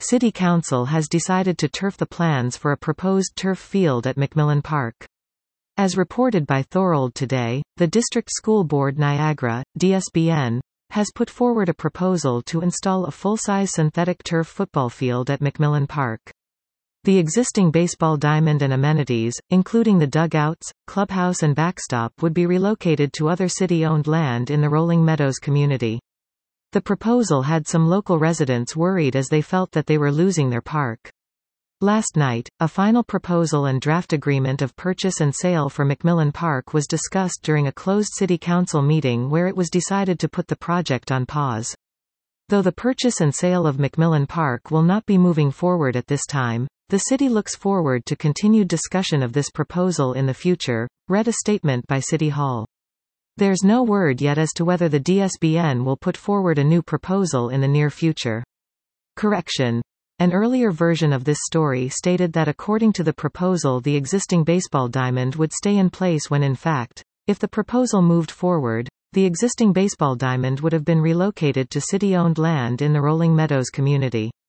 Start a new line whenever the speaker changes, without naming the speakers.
City Council has decided to turf the plans for a proposed turf field at McMillan Park. As reported by Thorold today, the District School Board Niagara, DSBN, has put forward a proposal to install a full-size synthetic turf football field at McMillan Park. The existing baseball diamond and amenities, including the dugouts, clubhouse and backstop, would be relocated to other city-owned land in the Rolling Meadows community. The proposal had some local residents worried as they felt that they were losing their park. Last night, a final proposal and draft agreement of purchase and sale for McMillan Park was discussed during a closed City Council meeting where it was decided to put the project on pause. Though the purchase and sale of McMillan Park will not be moving forward at this time, the city looks forward to continued discussion of this proposal in the future, read a statement by City Hall. There's no word yet as to whether the DSBN will put forward a new proposal in the near future. Correction. An earlier version of this story stated that according to the proposal the existing baseball diamond would stay in place when in fact, if the proposal moved forward, the existing baseball diamond would have been relocated to city-owned land in the Rolling Meadows community.